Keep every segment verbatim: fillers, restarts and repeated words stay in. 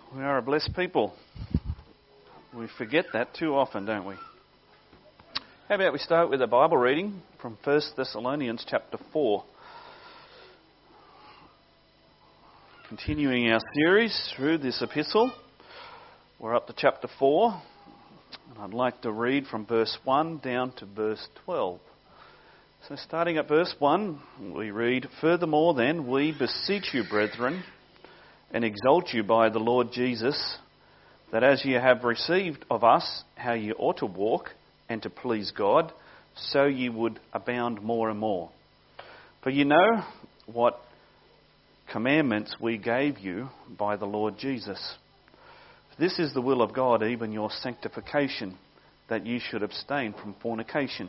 We are a blessed people. We forget that too often, don't we? How about we start with a Bible reading from First Thessalonians chapter four. Continuing our series through this epistle, we're up to chapter four. And I'd like to read from verse one down to verse twelve. So starting at verse one, we read, "Furthermore then, we beseech you, brethren, and exhort you by the Lord Jesus, that as ye have received of us how ye ought to walk, and to please God, so ye would abound more and more. For ye know what commandments we gave you by the Lord Jesus. This is the will of God, even your sanctification, that ye should abstain from fornication,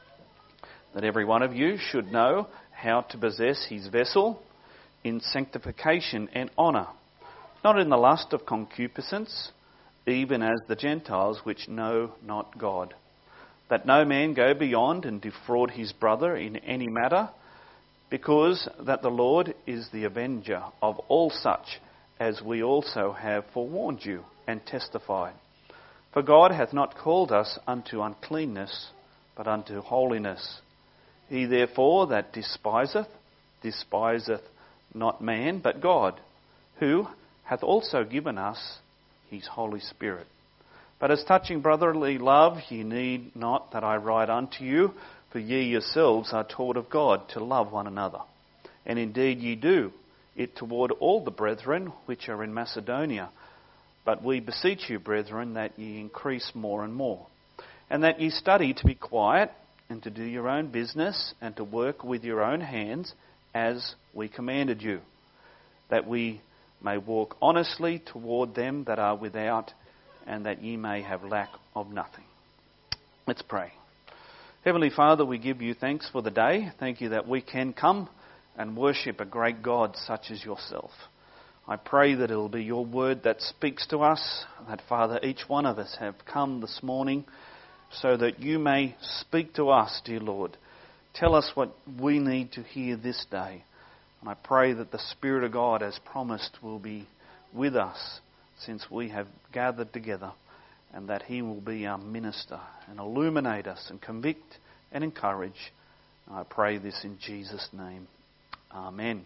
that every one of you should know how to possess his vessel in sanctification and honour, not in the lust of concupiscence, even as the Gentiles which know not God. That no man go beyond and defraud his brother in any matter, because that the Lord is the avenger of all such, as we also have forewarned you and testified. For God hath not called us unto uncleanness, but unto holiness. He therefore that despiseth, despiseth not man, but God, who hath also given us his Holy Spirit. But as touching brotherly love, ye need not that I write unto you, for ye yourselves are taught of God to love one another. And indeed ye do it toward all the brethren which are in Macedonia. But we beseech you, brethren, that ye increase more and more, and that ye study to be quiet, and to do your own business, and to work with your own hands, as we commanded you, that we may walk honestly toward them that are without, and that ye may have lack of nothing." Let's pray. Heavenly Father, we give you thanks for the day. Thank you that we can come and worship a great God such as yourself. I pray that it will be your word that speaks to us, that, Father, each one of us have come this morning so that you may speak to us, dear Lord. Tell us what we need to hear this day. And I pray that the Spirit of God, as promised, will be with us since we have gathered together, and that he will be our minister and illuminate us and convict and encourage. I pray this in Jesus' name. Amen.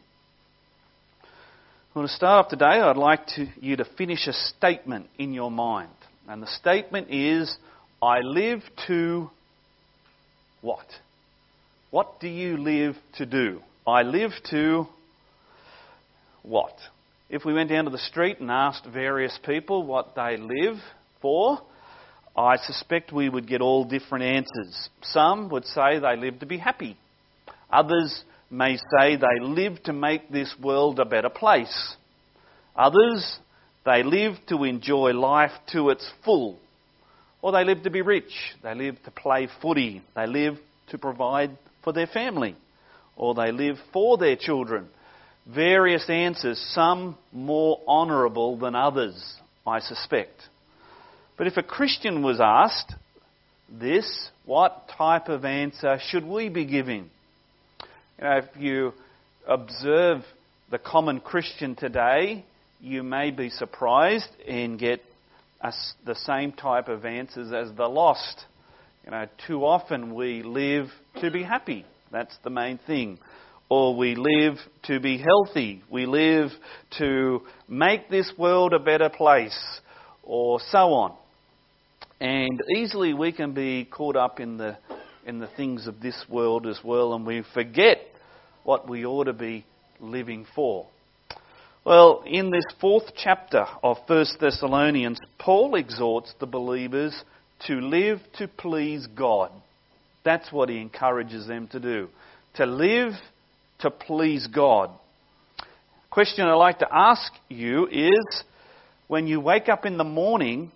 Well, to start off today, I'd like to, you to finish a statement in your mind. And the statement is, I live to what? What do you live to do? I live to what? If we went down to the street and asked various people what they live for, I suspect we would get all different answers. Some would say they live to be happy. Others may say they live to make this world a better place. Others, they live to enjoy life to its full. Or they live to be rich. They live to play footy. They live to provide for their family, or they live for their children. Various answers, some more honourable than others, I suspect. But if a Christian was asked this, what type of answer should we be giving? You know, if you observe the common Christian today, you may be surprised and get a, the same type of answers as the lost. You know, too often we live to be happy. That's the main thing. Or we live to be healthy. We live to make this world a better place. Or so on. And easily we can be caught up in the in the things of this world as well, and we forget what we ought to be living for. Well, in this fourth chapter of First Thessalonians, Paul exhorts the believers to live to please God. That's what he encourages them to do. To live to please God. Question I'd like to ask you is, when you wake up in the morning,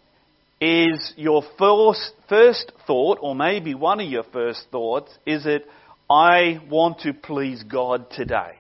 is your first, first thought, or maybe one of your first thoughts, is it, I want to please God today?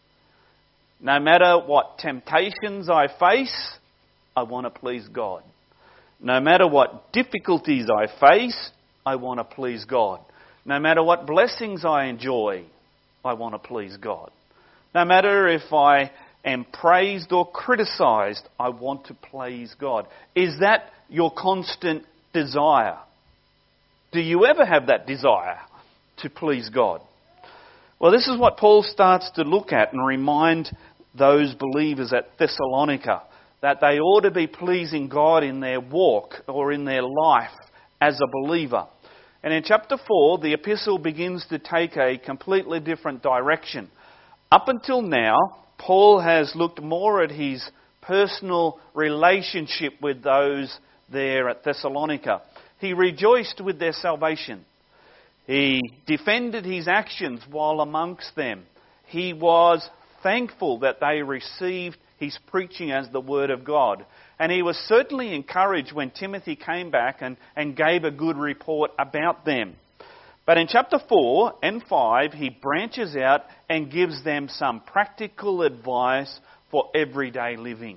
No matter what temptations I face, I want to please God. No matter what difficulties I face, I want to please God. No matter what blessings I enjoy, I want to please God. No matter if I am praised or criticised, I want to please God. Is that your constant desire? Do you ever have that desire to please God? Well, this is what Paul starts to look at and remind those believers at Thessalonica, that they ought to be pleasing God in their walk or in their life as a believer. And in chapter four, the epistle begins to take a completely different direction. Up until now, Paul has looked more at his personal relationship with those there at Thessalonica. He rejoiced with their salvation. He defended his actions while amongst them. He was thankful that they received his preaching as the Word of God. And he was certainly encouraged when Timothy came back and, and gave a good report about them. But in chapter four and five, he branches out and gives them some practical advice for everyday living.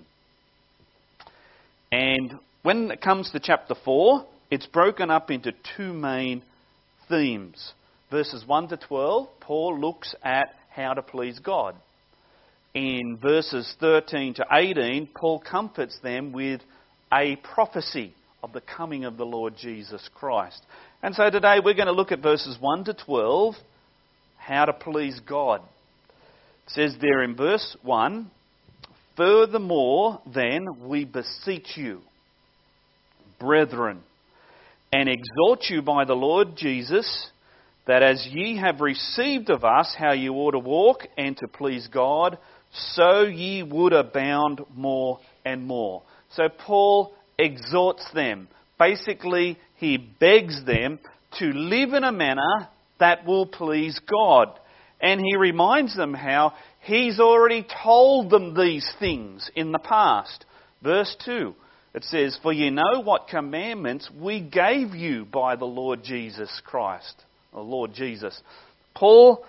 And when it comes to chapter four, it's broken up into two main themes. Verses one to twelve, Paul looks at how to please God. In verses thirteen to eighteen, Paul comforts them with a prophecy of the coming of the Lord Jesus Christ. And so today we're going to look at verses one to twelve, how to please God. It says there in verse one, "Furthermore then we beseech you, brethren, and exhort you by the Lord Jesus, that as ye have received of us how you ought to walk and to please God, so ye would abound more and more." So Paul exhorts them. Basically, he begs them to live in a manner that will please God. And he reminds them how he's already told them these things in the past. Verse two, it says, "For ye know what commandments we gave you by the Lord Jesus Christ." The Lord Jesus. Paul,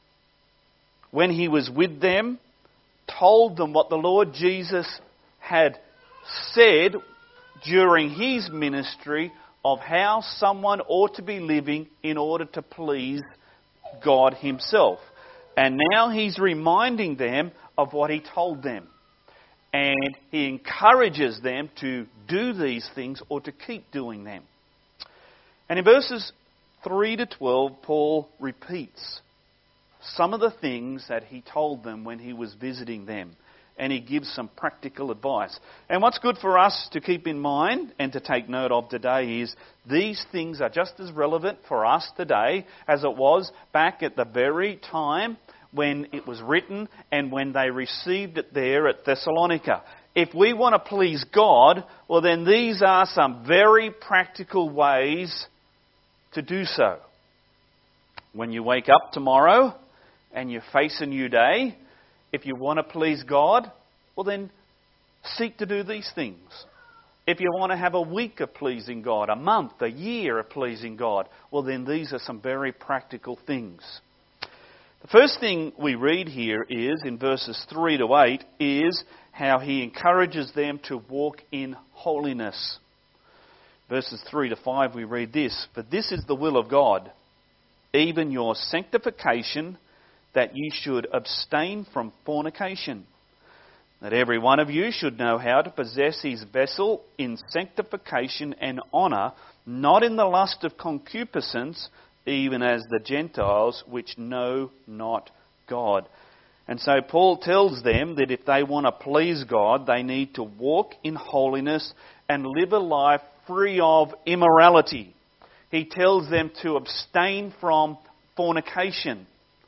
when he was with them, told them what the Lord Jesus had said during his ministry of how someone ought to be living in order to please God himself. And now he's reminding them of what he told them. And he encourages them to do these things or to keep doing them. And in verses three to twelve, Paul repeats some of the things that he told them when he was visiting them. And he gives some practical advice. And what's good for us to keep in mind and to take note of today is these things are just as relevant for us today as it was back at the very time when it was written and when they received it there at Thessalonica. If we want to please God, well then these are some very practical ways to do so. When you wake up tomorrow and you face a new day, if you want to please God, well then seek to do these things. If you want to have a week of pleasing God, a month, a year of pleasing God, well then these are some very practical things. The first thing we read here is, in verses three to eight, is how he encourages them to walk in holiness. Verses three to five we read this, "For this is the will of God, even your sanctification, that you should abstain from fornication, that every one of you should know how to possess his vessel in sanctification and honour, not in the lust of concupiscence, even as the Gentiles which know not God." And so Paul tells them that if they want to please God, they need to walk in holiness and live a life free of immorality. He tells them to abstain from fornication.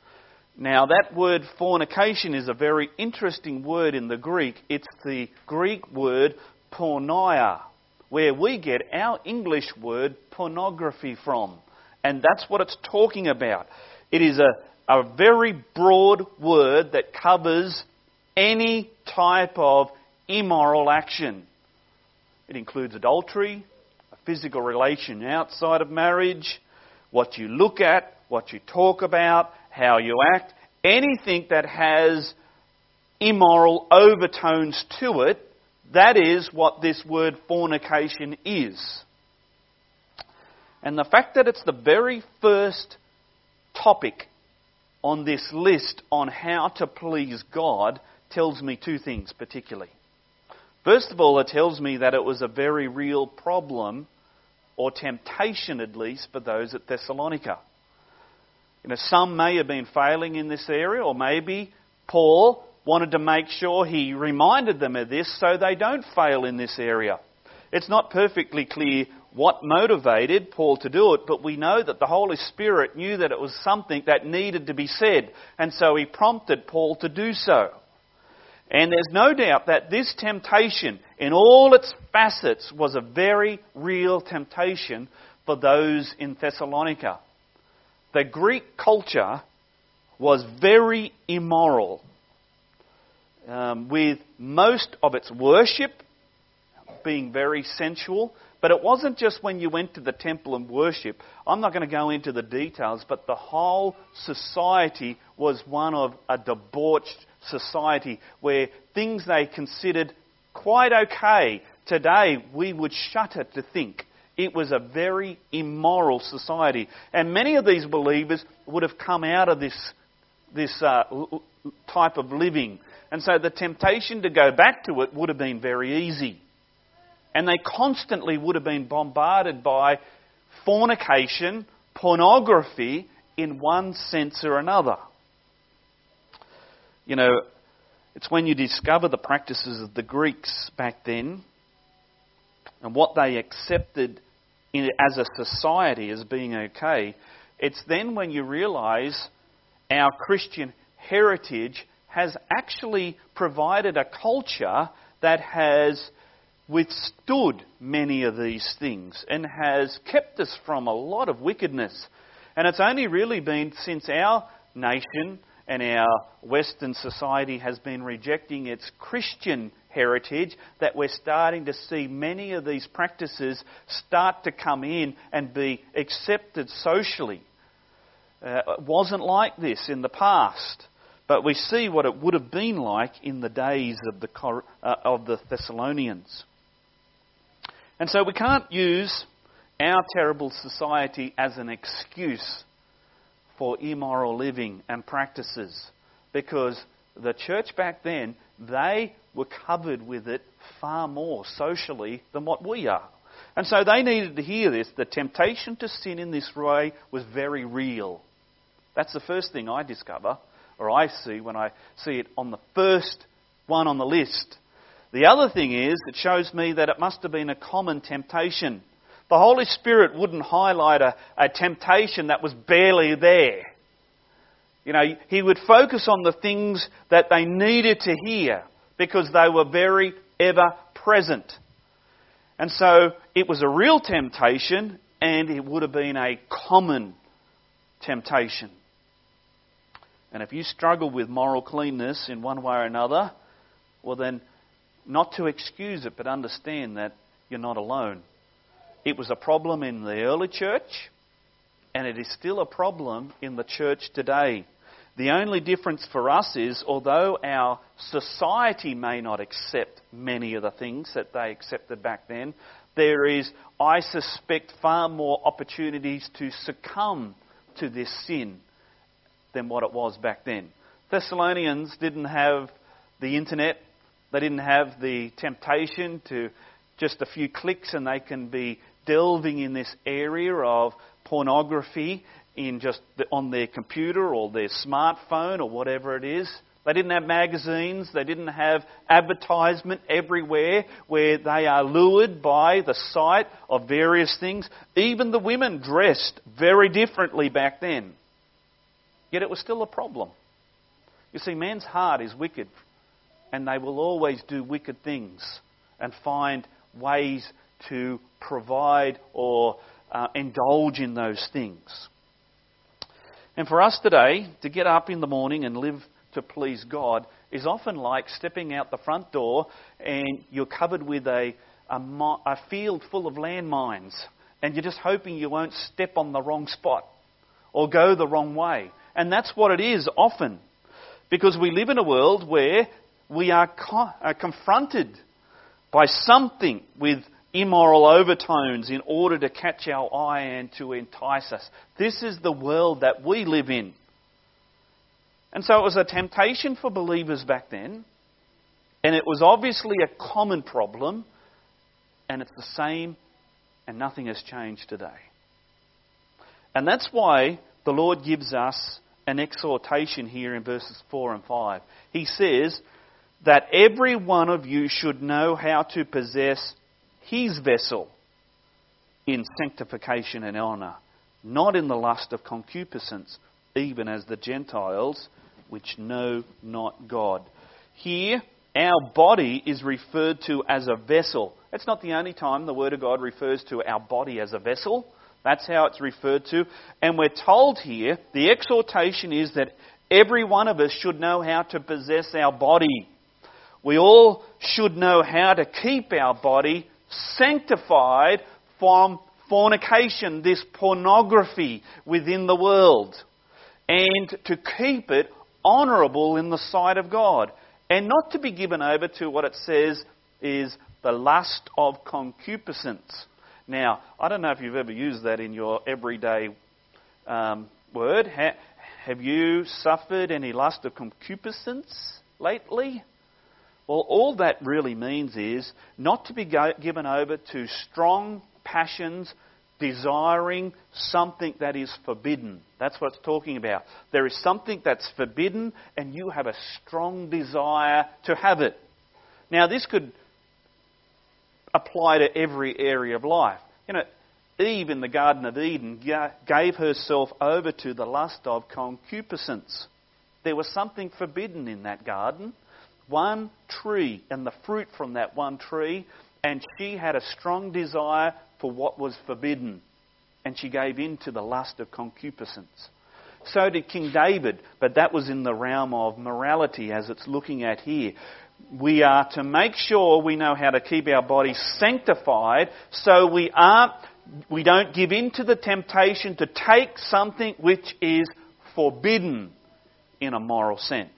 Now that word fornication is a very interesting word in the Greek. It's the Greek word porneia, where we get our English word pornography from. And that's what it's talking about. It is a, a very broad word that covers any type of immoral action. It includes adultery, a physical relation outside of marriage, what you look at, what you talk about, how you act, anything that has immoral overtones to it. That is what this word fornication is. And the fact that it's the very first topic on this list on how to please God tells me two things particularly. First of all, it tells me that it was a very real problem, or temptation at least, for those at Thessalonica. You know, some may have been failing in this area, or maybe Paul wanted to make sure he reminded them of this so they don't fail in this area. It's not perfectly clear what motivated Paul to do it, but we know that the Holy Spirit knew that it was something that needed to be said, and so he prompted Paul to do so. And there's no doubt that this temptation, in all its facets, was a very real temptation for those in Thessalonica. The Greek culture was very immoral, um, with most of its worship being very sensual. But it wasn't just when you went to the temple and worship. I'm not going to go into the details, but the whole society was one of a debauched society where things they considered quite okay today, we would shudder to think. It was a very immoral society. And many of these believers would have come out of this, this uh, type of living. And so the temptation to go back to it would have been very easy. And they constantly would have been bombarded by fornication, pornography, in one sense or another. You know, it's when you discover the practices of the Greeks back then and what they accepted in, as a society as being okay, it's then when you realise our Christian heritage has actually provided a culture that has withstood many of these things and has kept us from a lot of wickedness. And it's only really been since our nation and our Western society has been rejecting its Christian heritage that we're starting to see many of these practices start to come in and be accepted socially. Uh, it wasn't like this in the past, but we see what it would have been like in the days of the uh, of the Thessalonians. And so we can't use our terrible society as an excuse for immoral living and practices, because the church back then, they were covered with it far more socially than what we are. And so they needed to hear this. The temptation to sin in this way was very real. That's the first thing I discover, or I see when I see it on the first one on the list. The other thing is, it shows me that it must have been a common temptation. The Holy Spirit wouldn't highlight a, a temptation that was barely there. You know, He would focus on the things that they needed to hear because they were very ever present. And so it was a real temptation, and it would have been a common temptation. And if you struggle with moral cleanness in one way or another, well then, not to excuse it, but understand that you're not alone. It was a problem in the early church, and it is still a problem in the church today. The only difference for us is, although our society may not accept many of the things that they accepted back then, there is, I suspect, far more opportunities to succumb to this sin than what it was back then. Thessalonians didn't have the internet. They didn't have the temptation to just a few clicks and they can be delving in this area of pornography in just the, on their computer or their smartphone or whatever it is. They didn't have magazines. They didn't have advertisement everywhere where they are lured by the sight of various things. Even the women dressed very differently back then. Yet it was still a problem. You see, man's heart is wicked, and they will always do wicked things and find ways to provide or uh, indulge in those things. And for us today, to get up in the morning and live to please God is often like stepping out the front door and you're covered with a, a, a field full of landmines, and you're just hoping you won't step on the wrong spot or go the wrong way. And that's what it is often, because we live in a world where we are, co- are confronted by something with immoral overtones in order to catch our eye and to entice us. This is the world that we live in. And so it was a temptation for believers back then, And it was obviously a common problem, and it's the same, and nothing has changed today. And that's why the Lord gives us an exhortation here in verses four and five. He says that every one of you should know how to possess his vessel in sanctification and honour, not in the lust of concupiscence, even as the Gentiles which know not God. Here, our body is referred to as a vessel. It's not the only time the Word of God refers to our body as a vessel. That's how it's referred to. And we're told here, the exhortation is that every one of us should know how to possess our body. We all should know how to keep our body sanctified from fornication, this pornography within the world, and to keep it honourable in the sight of God, and not to be given over to what it says is the lust of concupiscence. Now, I don't know if you've ever used that in your everyday um, word. Ha- have you suffered any lust of concupiscence lately? Well, all that really means is not to be go- given over to strong passions, desiring something that is forbidden. That's what it's talking about. There is something that's forbidden and you have a strong desire to have it. Now, this could apply to every area of life. You know, Eve in the Garden of Eden gave herself over to the lust of concupiscence. There was something forbidden in that garden. One tree and the fruit from that one tree, and she had a strong desire for what was forbidden, and she gave in to the lust of concupiscence. So did King David, but that was in the realm of morality as it's looking at here. We are to make sure we know how to keep our bodies sanctified so we aren't, we don't give in to the temptation to take something which is forbidden in a moral sense.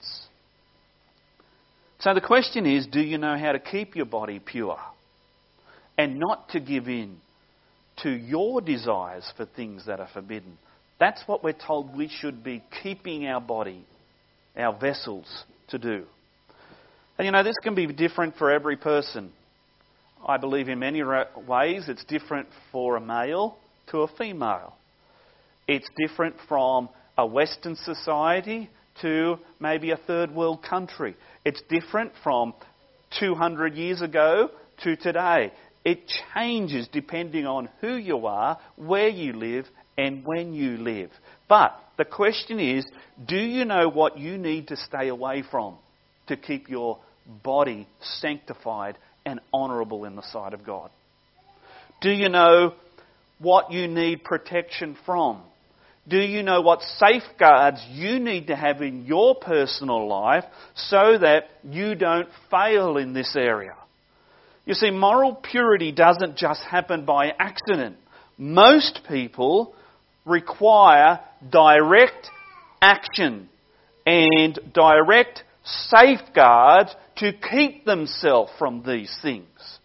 So the question is, do you know how to keep your body pure and not to give in to your desires for things that are forbidden? That's what we're told we should be keeping our body, our vessels, to do. And you know, this can be different for every person. I believe in many ways it's different for a male to a female. It's different from a Western society to maybe a third world country. It's different from two hundred years ago to today. It changes depending on who you are, where you live, and when you live. But the question is, do you know what you need to stay away from to keep your body sanctified and honourable in the sight of God? Do you know what you need protection from? Do you know what safeguards you need to have in your personal life so that you don't fail in this area? You see, moral purity doesn't just happen by accident. Most people require direct action and direct safeguards to keep themselves from these things.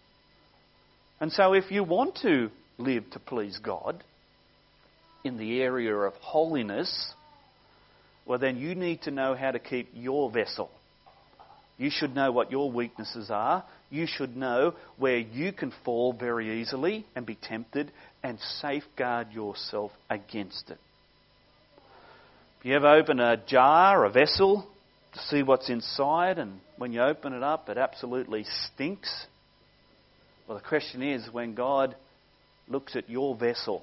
And so if you want to live to please God in the area of holiness, well then you need to know how to keep your vessel. You should know what your weaknesses are. You should know where you can fall very easily and be tempted and safeguard yourself against it. If you ever open a jar, a vessel, to see what's inside, and when you open it up it absolutely stinks, well, the question is, when God looks at your vessel,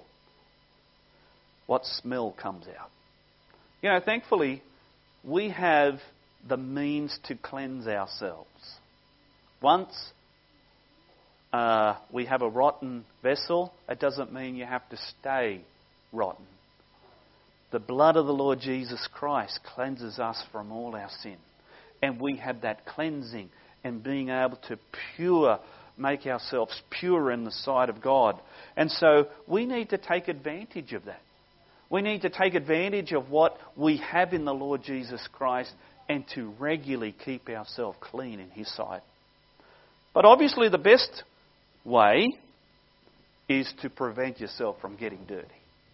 what smell comes out? You know, thankfully, we have the means to cleanse ourselves. Once uh, we have a rotten vessel, it doesn't mean you have to stay rotten. The blood of the Lord Jesus Christ cleanses us from all our sin. And we have that cleansing and being able to pure, make ourselves pure in the sight of God. And so we need to take advantage of that. We need to take advantage of what we have in the Lord Jesus Christ and to regularly keep ourselves clean in His sight. But obviously the best way is to prevent yourself from getting dirty.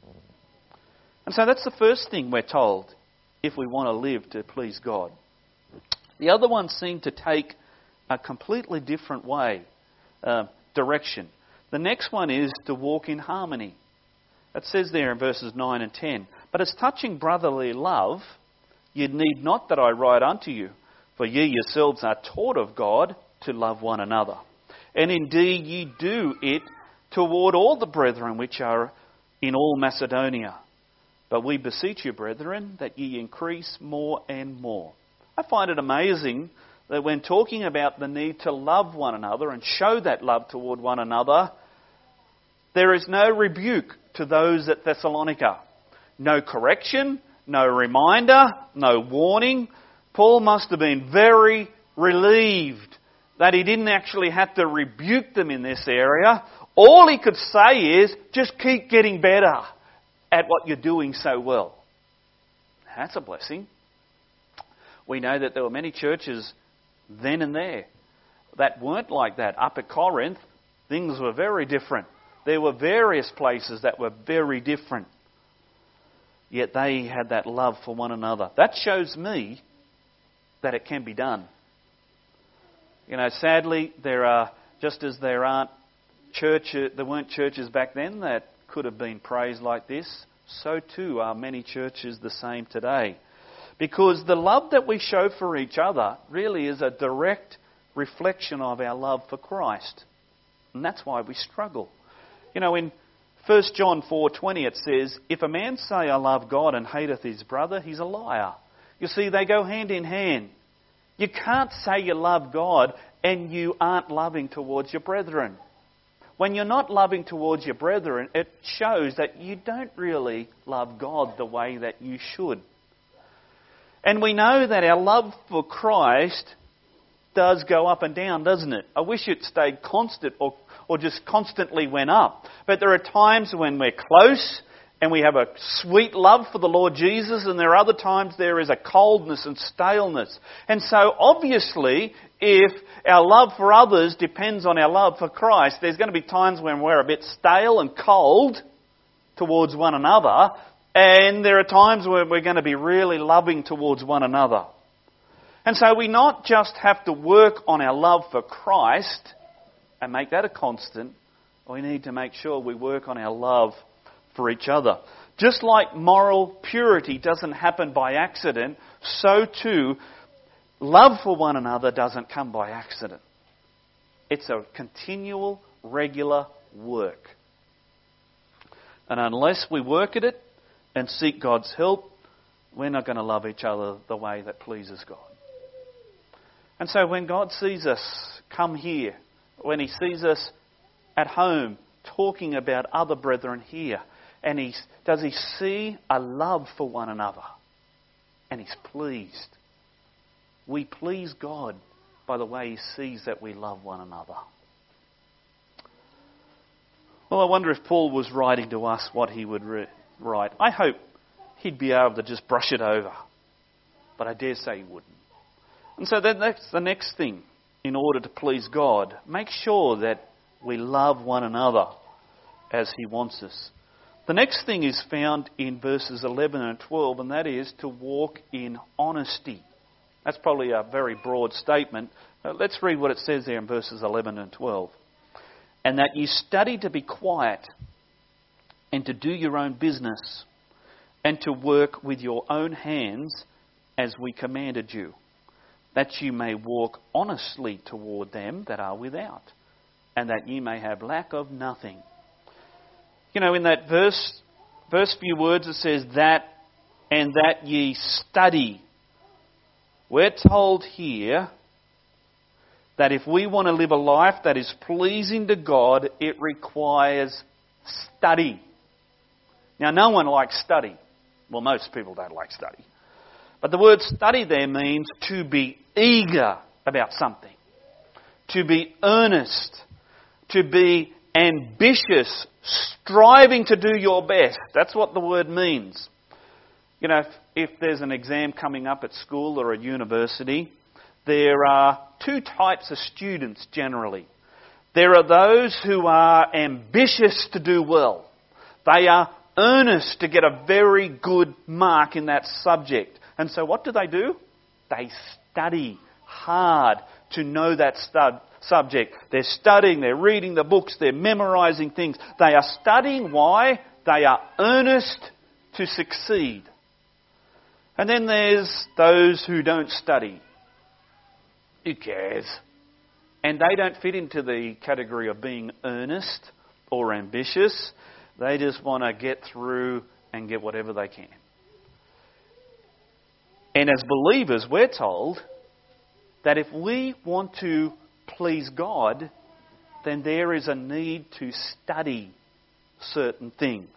And so that's the first thing we're told if we want to live to please God. The other ones seem to take a completely different way, uh, direction. The next one is to walk in harmony. It says there in verses nine and ten, "But as touching brotherly love, ye need not that I write unto you, for ye yourselves are taught of God to love one another. And indeed ye do it toward all the brethren which are in all Macedonia. But we beseech you, brethren, that ye increase more and more." I find it amazing that when talking about the need to love one another and show that love toward one another, there is no rebuke to those at Thessalonica. No correction, no reminder, no warning. Paul must have been very relieved that he didn't actually have to rebuke them in this area. All he could say is, just keep getting better at what you're doing so well. That's a blessing. We know that there were many churches then and there that weren't like that. Up at Corinth, things were very different. There were various places that were very different. Yet they had that love for one another. That shows me that it can be done. You know, sadly, there are, just as there aren't churches, there weren't churches back then that could have been praised like this, so too are many churches the same today. Because the love that we show for each other really is a direct reflection of our love for Christ. And that's why we struggle. You know, in First John four twenty it says, "If a man say, I love God and hateth his brother, he's a liar." You see, they go hand in hand. You can't say you love God and you aren't loving towards your brethren. When you're not loving towards your brethren, it shows that you don't really love God the way that you should. And we know that our love for Christ does go up and down, doesn't it? I wish it stayed constant or, or just constantly went up. But there are times when we're close and we have a sweet love for the Lord Jesus, and there are other times there is a coldness and staleness. And so obviously, if our love for others depends on our love for Christ, there's going to be times when we're a bit stale and cold towards one another, and there are times when we're going to be really loving towards one another. And so we not just have to work on our love for Christ and make that a constant, we need to make sure we work on our love for each other. Just like moral purity doesn't happen by accident, so too love for one another doesn't come by accident. It's a continual, regular work. And unless we work at it and seek God's help, we're not going to love each other the way that pleases God. And so when God sees us come here, when He sees us at home talking about other brethren here, and he does he see a love for one another? And He's pleased. We please God by the way He sees that we love one another. Well, I wonder if Paul was writing to us what he would re- write. I hope he'd be able to just brush it over. But I dare say he wouldn't. And so then that's the next thing. In order to please God, make sure that we love one another as He wants us. The next thing is found in verses eleven and twelve, and that is to walk in honesty. That's probably a very broad statement. Uh, let's read what it says there in verses eleven and twelve. "And that you study to be quiet, and to do your own business, and to work with your own hands as we commanded you, that you may walk honestly toward them that are without, and that ye may have lack of nothing." You know, in that verse, verse few words it says that, and that ye study. We're told here that if we want to live a life that is pleasing to God, it requires study. Now, no one likes study. Well, most people don't like study. But the word study there means to be eager about something, to be earnest, to be ambitious, striving to do your best. That's what the word means. You know, if, if there's an exam coming up at school or at university, there are two types of students generally. There are those who are ambitious to do well. They are earnest to get a very good mark in that subject. And so what do they do? They study hard to know that stud, subject. They're studying, they're reading the books, they're memorising things. They are studying. Why? They are earnest to succeed. And then there's those who don't study. Who cares? And they don't fit into the category of being earnest or ambitious. They just want to get through and get whatever they can. And as believers, we're told that if we want to please God, then there is a need to study certain things.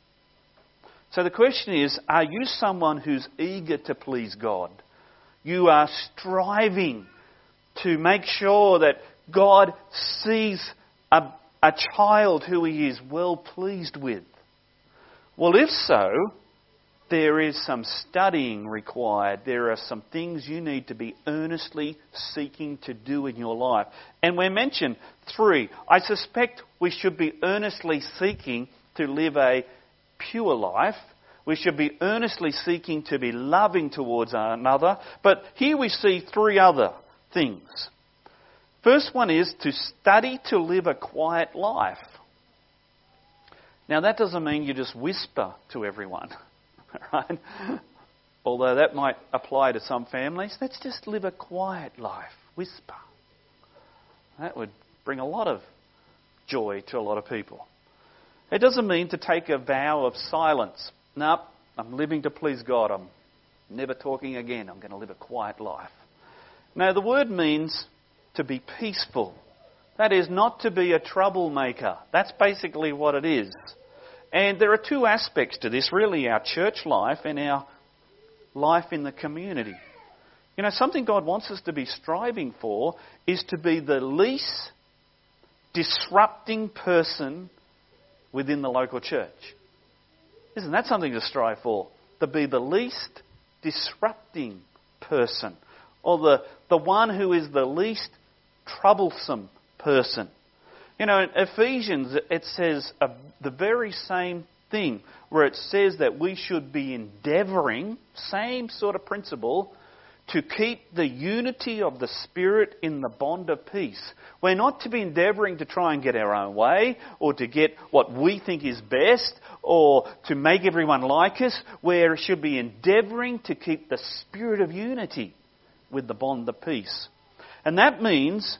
So the question is, are you someone who's eager to please God? You are striving to make sure that God sees a, a child who He is well pleased with. Well, if so, there is some studying required. There are some things you need to be earnestly seeking to do in your life. And we mentioned three. I suspect we should be earnestly seeking to live a pure life. We should be earnestly seeking to be loving towards another. But here we see three other things. First one is to study to live a quiet life. Now that doesn't mean you just whisper to everyone, right? Although that might apply to some families. Let's just live a quiet life. Whisper. That would bring a lot of joy to a lot of people. It doesn't mean to take a vow of silence. No, I'm living to please God. I'm never talking again. I'm going to live a quiet life. No, the word means to be peaceful. That is, not to be a troublemaker. That's basically what it is. And there are two aspects to this, really, our church life and our life in the community. You know, something God wants us to be striving for is to be the least disrupting person within the local church. Isn't that something to strive for? To be the least disrupting person, or the, the one who is the least troublesome person. You know, in Ephesians, it says uh, the very same thing, where it says that we should be endeavouring, same sort of principle, to keep the unity of the Spirit in the bond of peace. We're not to be endeavouring to try and get our own way, or to get what we think is best, or to make everyone like us. We should be endeavouring to keep the spirit of unity with the bond of peace. And that means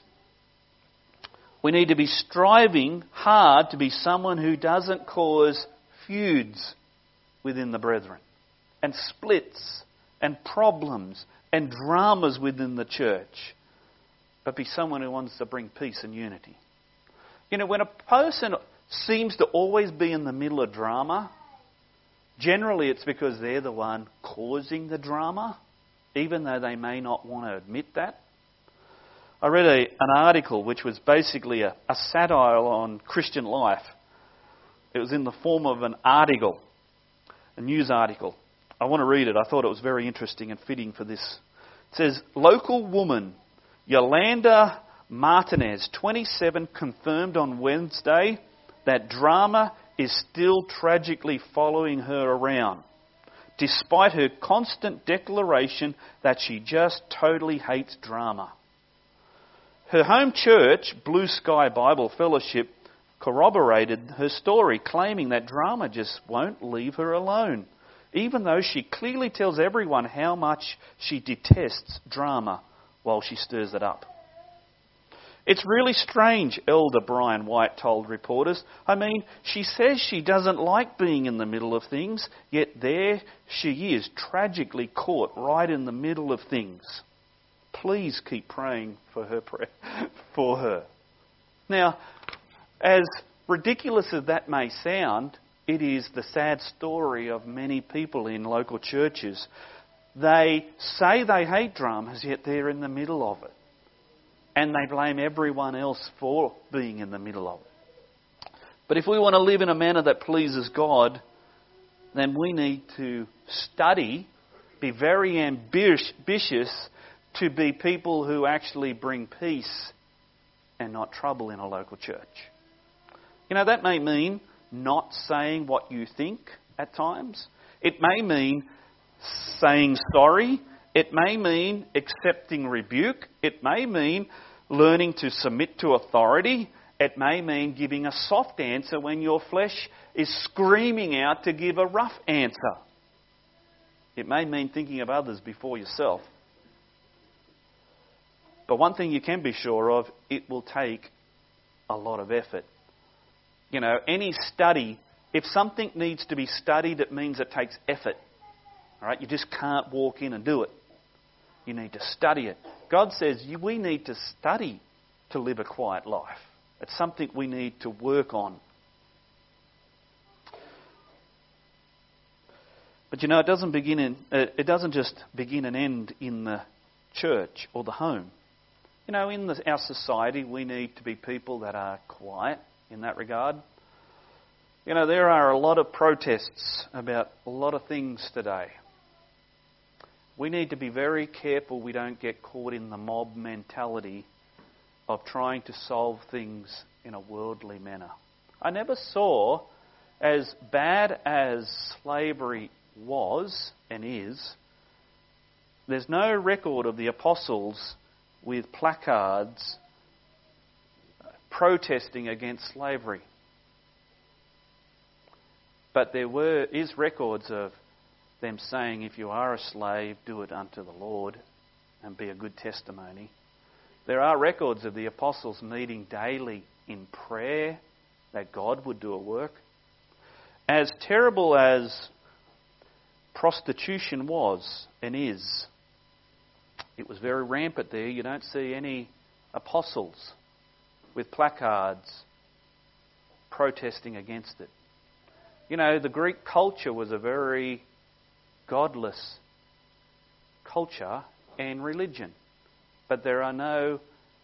we need to be striving hard to be someone who doesn't cause feuds within the brethren, and splits, and problems, and dramas within the church, but be someone who wants to bring peace and unity. You know, when a person seems to always be in the middle of drama, generally it's because they're the one causing the drama, even though they may not want to admit that. I read a, an article which was basically a, a satire on Christian life. It was in the form of an article, a news article. I want to read it. I thought it was very interesting and fitting for this. It says, local woman Yolanda Martinez, twenty-seven, confirmed on Wednesday that drama is still tragically following her around, despite her constant declaration that she just totally hates drama. Her home church, Blue Sky Bible Fellowship, corroborated her story, claiming that drama just won't leave her alone, even though she clearly tells everyone how much she detests drama while she stirs it up. It's really strange, Elder Brian White told reporters. I mean, she says she doesn't like being in the middle of things, yet there she is, tragically caught right in the middle of things. Please keep praying for her. For her. Now, as ridiculous as that may sound, it is the sad story of many people in local churches. They say they hate dramas, yet they're in the middle of it. And they blame everyone else for being in the middle of it. But if we want to live in a manner that pleases God, then we need to study, be very ambitious, to be people who actually bring peace and not trouble in a local church. You know, that may mean not saying what you think at times. It may mean saying sorry. It may mean accepting rebuke. It may mean learning to submit to authority. It may mean giving a soft answer when your flesh is screaming out to give a rough answer. It may mean thinking of others before yourself. But one thing you can be sure of, it will take a lot of effort. You know, any study, if something needs to be studied, it means it takes effort. All right? You just can't walk in and do it. You need to study it. God says we need to study to live a quiet life. It's something we need to work on. But you know, it doesn't begin in. It doesn't just begin and end in the church or the home. You know, in the, our society, we need to be people that are quiet in that regard. You know, there are a lot of protests about a lot of things today. We need to be very careful we don't get caught in the mob mentality of trying to solve things in a worldly manner. I never saw, as bad as slavery was and is, there's no record of the apostles with placards protesting against slavery. But there were is records of them saying, if you are a slave, do it unto the Lord and be a good testimony. There are records of the apostles meeting daily in prayer that God would do a work. As terrible as prostitution was and is, it was very rampant there. You don't see any apostles with placards protesting against it. You know, the Greek culture was a very godless culture and religion. But there are no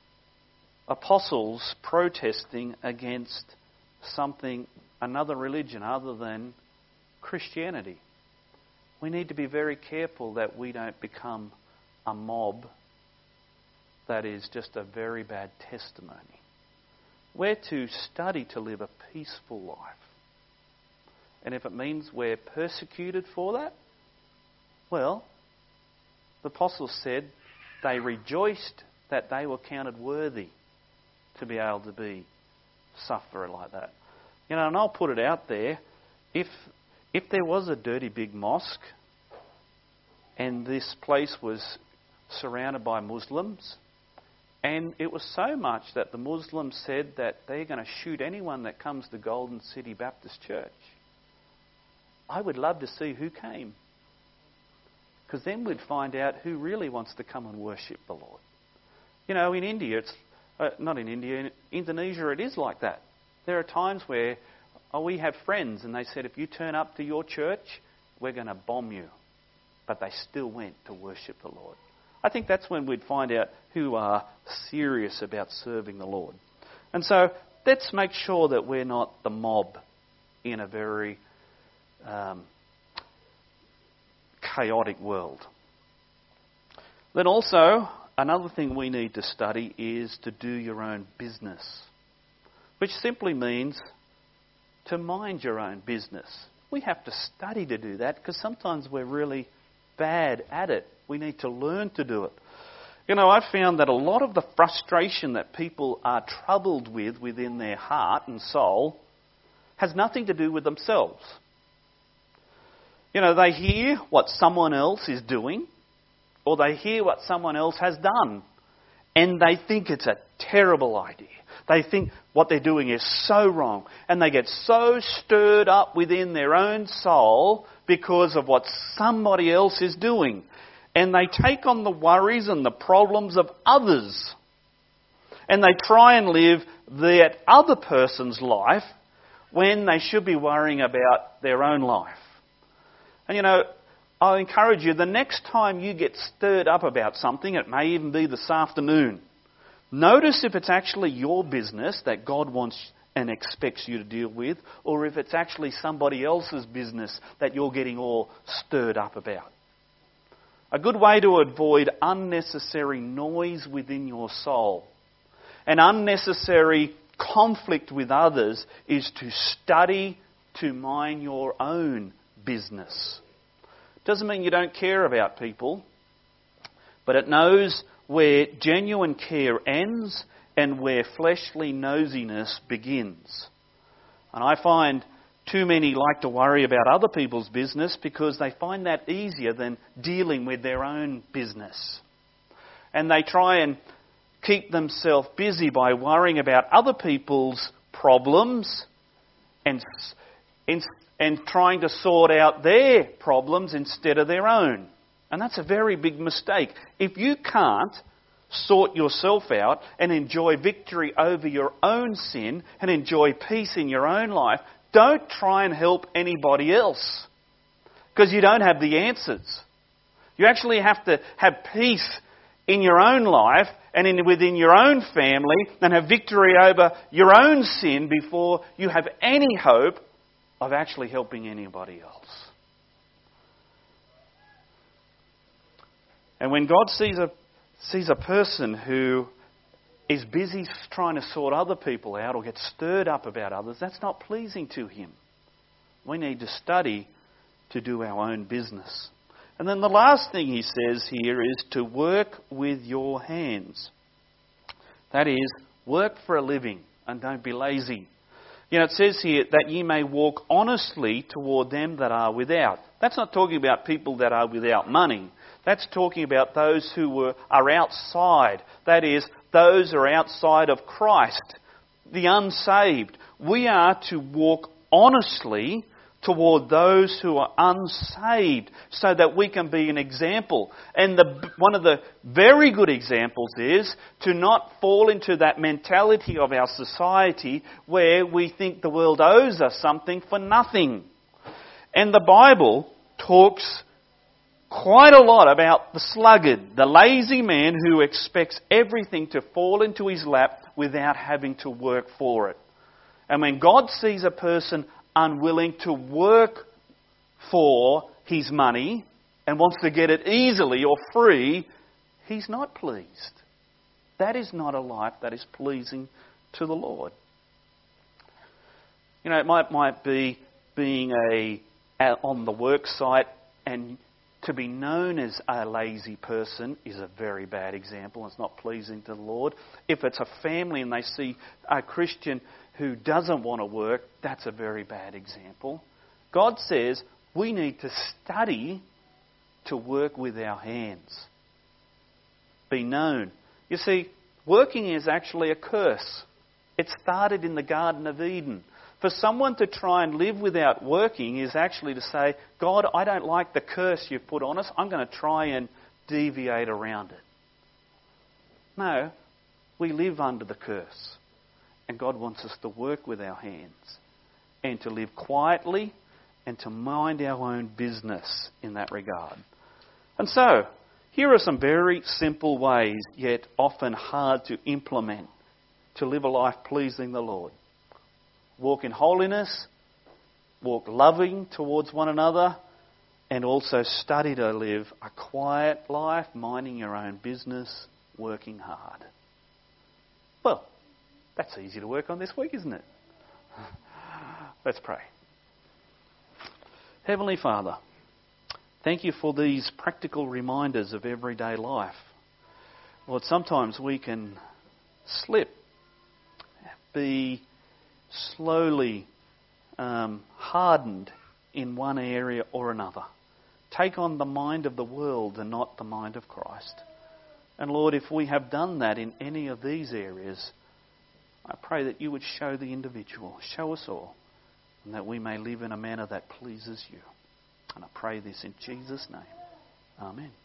apostles protesting against something, another religion other than Christianity. We need to be very careful that we don't become a mob that is just a very bad testimony. We're to study to live a peaceful life. And if it means we're persecuted for that, well, the apostles said they rejoiced that they were counted worthy to be able to be suffer like that. You know, and I'll put it out there, if if there was a dirty big mosque and this place was surrounded by Muslims, and it was so much that the Muslims said that they're going to shoot anyone that comes to Golden City Baptist Church, I would love to see who came. Because then we'd find out who really wants to come and worship the Lord. You know, in India, it's uh, not in India, in Indonesia it is like that. There are times where oh, we have friends and they said, if you turn up to your church, we're going to bomb you. But they still went to worship the Lord. I think that's when we'd find out who are serious about serving the Lord. And so let's make sure that we're not the mob in a very um, chaotic world. Then also, another thing we need to study is to do your own business, which simply means to mind your own business. We have to study to do that because sometimes we're really bad at it. We need to learn to do it. You know, I've found that a lot of the frustration that people are troubled with within their heart and soul has nothing to do with themselves. You know, they hear what someone else is doing, or they hear what someone else has done, and they think it's a terrible idea. They think what they're doing is so wrong, and they get so stirred up within their own soul because of what somebody else is doing. And they take on the worries and the problems of others. And they try and live that other person's life when they should be worrying about their own life. And you know, I'll encourage you, the next time you get stirred up about something, it may even be this afternoon, notice if it's actually your business that God wants and expects you to deal with, or if it's actually somebody else's business that you're getting all stirred up about. A good way to avoid unnecessary noise within your soul and unnecessary conflict with others is to study to mind your own business. Doesn't mean you don't care about people. but it knows where genuine care ends and where fleshly nosiness begins. And I find too many like to worry about other people's business because they find that easier than dealing with their own business. And they try and keep themselves busy by worrying about other people's problems and, and, and trying to sort out their problems instead of their own. And that's a very big mistake. If you can't sort yourself out and enjoy victory over your own sin and enjoy peace in your own life, don't try and help anybody else, because you don't have the answers. You actually have to have peace in your own life and in, within your own family and have victory over your own sin before you have any hope of actually helping anybody else. And when God sees a sees a person who is busy trying to sort other people out or gets stirred up about others, that's not pleasing to Him. We need to study to do our own business. And then the last thing He says here is to work with your hands. That is, work for a living and don't be lazy. You know, it says here that ye may walk honestly toward them that are without. That's not talking about people that are without money. That's talking about those who were, are outside. That is, those who are outside of Christ, the unsaved. We are to walk honestly toward those who are unsaved so that we can be an example. And the, one of the very good examples is to not fall into that mentality of our society where we think the world owes us something for nothing. And the Bible talks quite a lot about the sluggard, the lazy man who expects everything to fall into his lap without having to work for it. And when God sees a person unwilling to work for his money and wants to get it easily or free, He's not pleased. That is not a life that is pleasing to the Lord. You know, it might might be being a on the work site, and to be known as a lazy person is a very bad example. It's not pleasing to the Lord. If it's a family and they see a Christian who doesn't want to work, that's a very bad example. God says we need to study to work with our hands. Be known. You see, working is actually a curse. It started in the Garden of Eden. For someone to try and live without working is actually to say, God, I don't like the curse you've put on us. I'm going to try and deviate around it. No, we live under the curse. And God wants us to work with our hands and to live quietly and to mind our own business in that regard. And so, here are some very simple ways, yet often hard to implement, to live a life pleasing the Lord. Walk in holiness, walk loving towards one another, and also study to live a quiet life, minding your own business, working hard. Well, that's easy to work on this week, isn't it? Let's pray. Heavenly Father, thank you for these practical reminders of everyday life. Lord, sometimes we can slip, be slowly um, hardened in one area or another. Take on the mind of the world and not the mind of Christ. And Lord, if we have done that in any of these areas, I pray that you would show the individual, show us all, and that we may live in a manner that pleases you. And I pray this in Jesus' name. Amen.